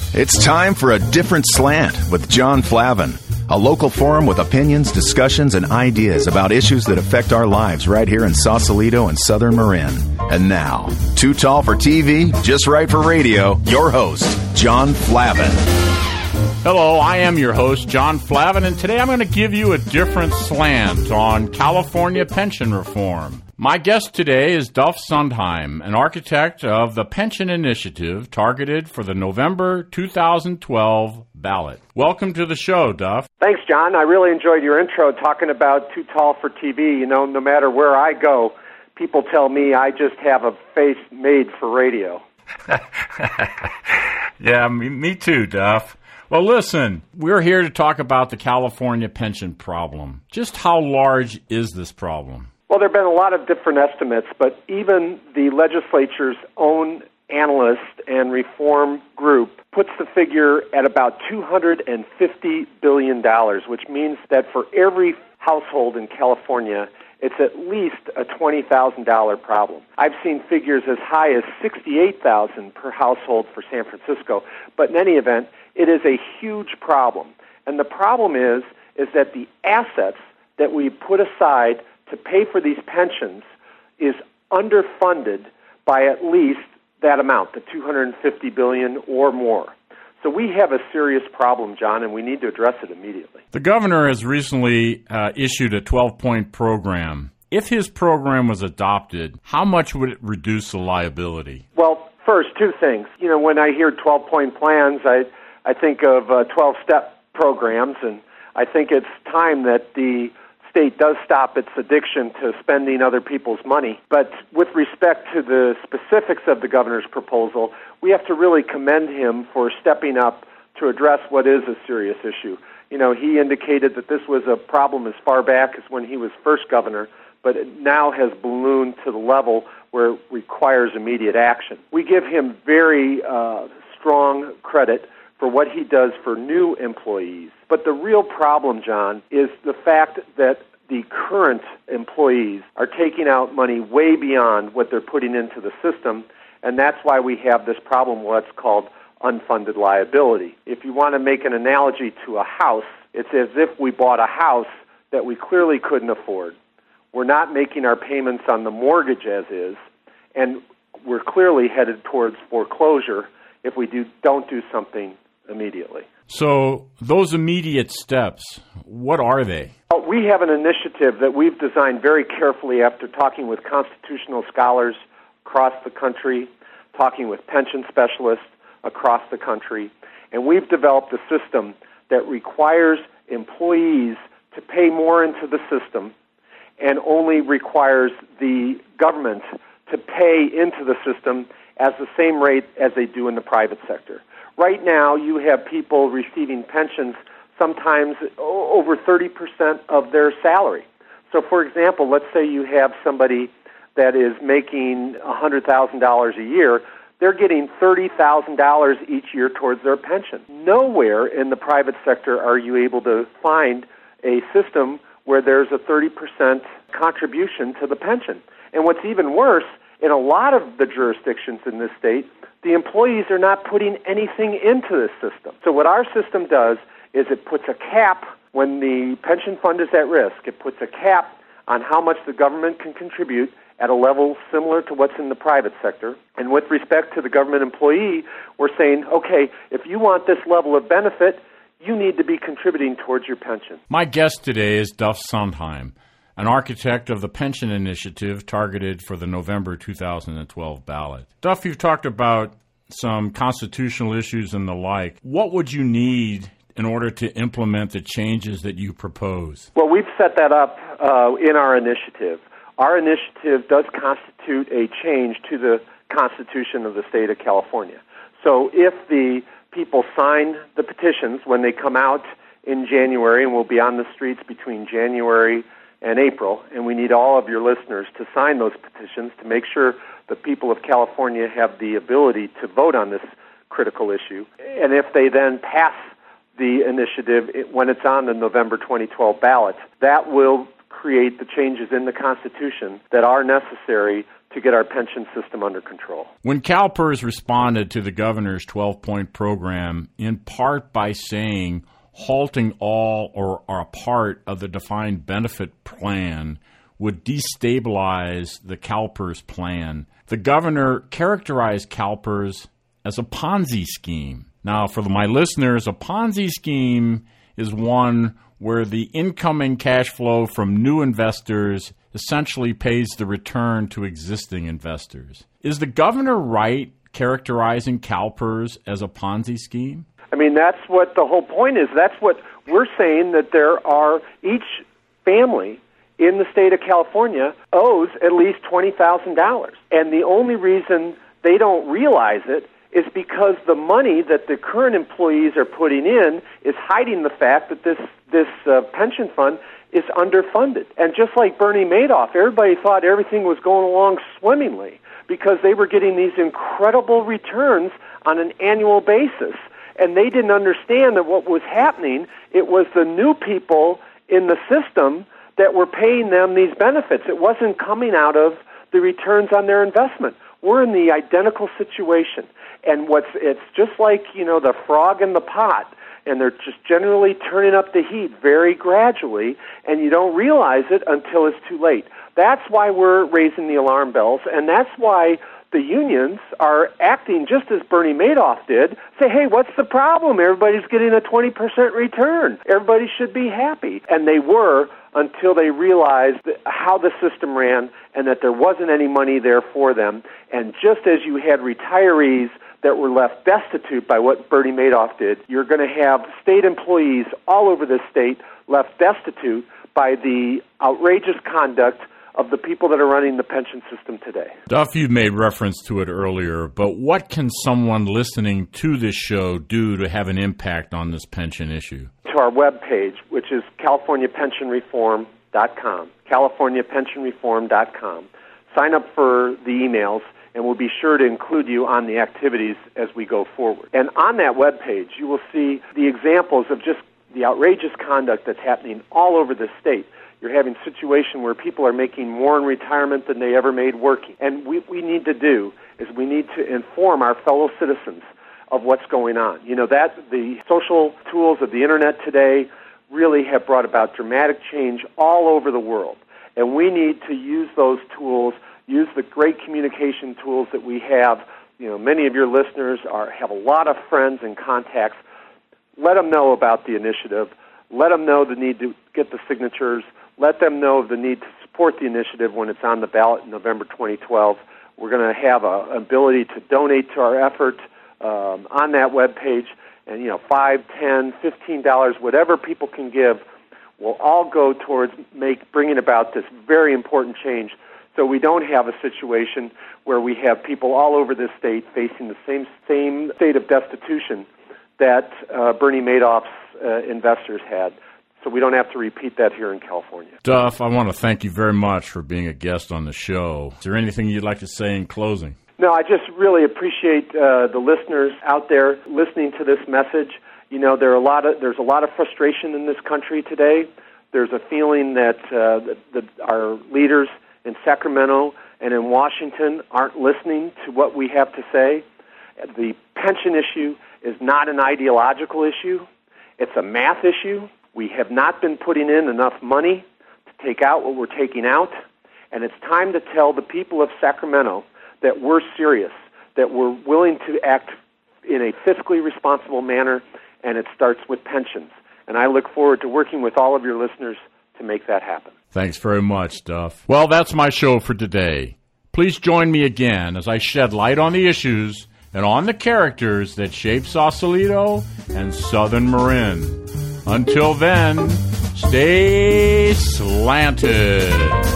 It's time for A Different Slant with John Flavin, a local forum with opinions, discussions, and ideas about issues that affect our lives right here in Sausalito and Southern Marin. And now, too tall for TV, just right for radio, your host, John Flavin. Hello, I am your host, John Flavin, and today I'm going to give you a different slant on California pension reform. My guest today is Duff Sondheim, an architect of the pension initiative targeted for the November 2012 ballot. Welcome to the show, Duff. Thanks, John. I really enjoyed your intro talking about too tall for TV. You know, no matter where I go, people tell me I just have a face made for radio. Yeah, me too, Duff. Well, listen, we're here to talk about the California pension problem. Just how large is this problem? Well, there have been a lot of different estimates, but even the legislature's own analyst and reform group puts the figure at about $250 billion, which means that for every household in California, it's at least a $20,000 problem. I've seen figures as high as $68,000 per household for San Francisco, but in any event, it is a huge problem. And the problem is that the assets that we put aside to pay for these pensions is underfunded by at least that amount, the $250 billion or more. So we have a serious problem, John, and we need to address it immediately. The governor has recently issued a 12-point program. If his program was adopted, how much would it reduce the liability? Well, first, two things. You know, when I hear 12-point plans, I think of 12-step programs, and I think it's time that the state does stop its addiction to spending other people's money. But with respect to the specifics of the governor's proposal, we have to really commend him for stepping up to address what is a serious issue. You know, he indicated that this was a problem as far back as when he was first governor, but it now has ballooned to the level where it requires immediate action. We give him very strong credit for what he does for new employees. But the real problem, John, is the fact that the current employees are taking out money way beyond what they're putting into the system, and that's why we have this problem, what's called unfunded liability. If you want to make an analogy to a house, it's as if we bought a house that we clearly couldn't afford. We're not making our payments on the mortgage as is, and we're clearly headed towards foreclosure if we don't do something immediately. So those immediate steps, what are they? We have an initiative that we've designed very carefully after talking with constitutional scholars across the country, talking with pension specialists across the country, and we've developed a system that requires employees to pay more into the system and only requires the government to pay into the system at the same rate as they do in the private sector. Right now, you have people receiving pensions sometimes over 30% of their salary. So, for example, let's say you have somebody that is making $100,000 a year. They're getting $30,000 each year towards their pension. Nowhere in the private sector are you able to find a system where there's a 30% contribution to the pension. And what's even worse, in a lot of the jurisdictions in this state, the employees are not putting anything into this system. So what our system does is it puts a cap when the pension fund is at risk. It puts a cap on how much the government can contribute at a level similar to what's in the private sector. And with respect to the government employee, we're saying, okay, if you want this level of benefit, you need to be contributing towards your pension. My guest today is Duff Sondheim, an architect of the pension initiative targeted for the November 2012 ballot. Duff, you've talked about some constitutional issues and the like. What would you need in order to implement the changes that you propose? Well, we've set that up in our initiative. Our initiative does constitute a change to the Constitution of the state of California. So if the people sign the petitions when they come out in January, and we'll be on the streets between January and April, and we need all of your listeners to sign those petitions to make sure the people of California have the ability to vote on this critical issue. And if they then pass the initiative when it's on the November 2012 ballot, that will create the changes in the Constitution that are necessary to get our pension system under control. When CalPERS responded to the governor's 12-point program, in part by saying halting all or a part of the defined benefit plan would destabilize the CalPERS plan, the governor characterized CalPERS as a Ponzi scheme. Now, for my listeners, a Ponzi scheme is one where the incoming cash flow from new investors essentially pays the return to existing investors. Is the governor right characterizing CalPERS as a Ponzi scheme? I mean, that's what the whole point is. That's what we're saying, that there are, each family in the state of California owes at least $20,000. And the only reason they don't realize it is because the money that the current employees are putting in is hiding the fact that this pension fund is underfunded. And just like Bernie Madoff, everybody thought everything was going along swimmingly because they were getting these incredible returns on an annual basis. And they didn't understand that what was happening, it was the new people in the system that were paying them these benefits. It wasn't coming out of the returns on their investment. We're in the identical situation. And it's just like, the frog in the pot, and they're just generally turning up the heat very gradually, and you don't realize it until it's too late. That's why we're raising the alarm bells, and that's why the unions are acting just as Bernie Madoff did. Say, hey, what's the problem? Everybody's getting a 20% return. Everybody should be happy. And they were until they realized how the system ran and that there wasn't any money there for them. And just as you had retirees that were left destitute by what Bernie Madoff did, you're going to have state employees all over this state left destitute by the outrageous conduct of the people that are running the pension system today. Duff, you made reference to it earlier, but what can someone listening to this show do to have an impact on this pension issue? To our webpage, which is CaliforniaPensionReform.com, CaliforniaPensionReform.com. Sign up for the emails, and we'll be sure to include you on the activities as we go forward. And on that webpage, you will see the examples of just the outrageous conduct that's happening all over the state. You're having a situation where people are making more in retirement than they ever made working. And what we need to do is we need to inform our fellow citizens of what's going on. That the social tools of the Internet today really have brought about dramatic change all over the world. And we need to use those tools, use the great communication tools that we have. Many of your listeners have a lot of friends and contacts. Let them know about the initiative. Let them know the need to get the signatures. Let them know of the need to support the initiative when it's on the ballot in November 2012. We're going to have an ability to donate to our effort on that webpage. And, $5, $10, $15, whatever people can give, will all go towards bringing about this very important change, so we don't have a situation where we have people all over this state facing the same state of destitution that Bernie Madoff's investors had. So we don't have to repeat that here in California. Duff, I want to thank you very much for being a guest on the show. Is there anything you'd like to say in closing? No, I just really appreciate the listeners out there listening to this message. There's a lot of frustration in this country today. There's a feeling that our leaders in Sacramento and in Washington aren't listening to what we have to say. The pension issue is not an ideological issue. It's a math issue. We have not been putting in enough money to take out what we're taking out, and it's time to tell the people of Sacramento that we're serious, that we're willing to act in a fiscally responsible manner, and it starts with pensions. And I look forward to working with all of your listeners to make that happen. Thanks very much, Duff. Well, that's my show for today. Please join me again as I shed light on the issues and on the characters that shape Sausalito and Southern Marin. Until then, stay slanted.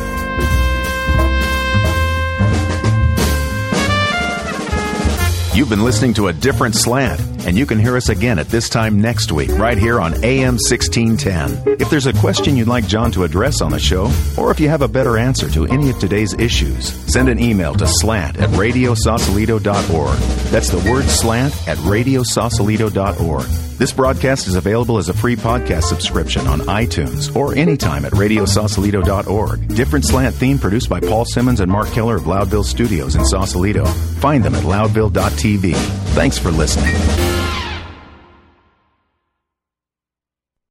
You've been listening to A Different Slant, and you can hear us again at this time next week, right here on AM 1610. If there's a question you'd like John to address on the show, or if you have a better answer to any of today's issues, send an email to slant@radiosausalito.org. That's the word slant@radiosausalito.org. This broadcast is available as a free podcast subscription on iTunes or anytime at radiosausalito.org. Different Slant theme produced by Paul Simmons and Mark Keller of Loudville Studios in Sausalito. Find them at loudville.tv. Thanks for listening.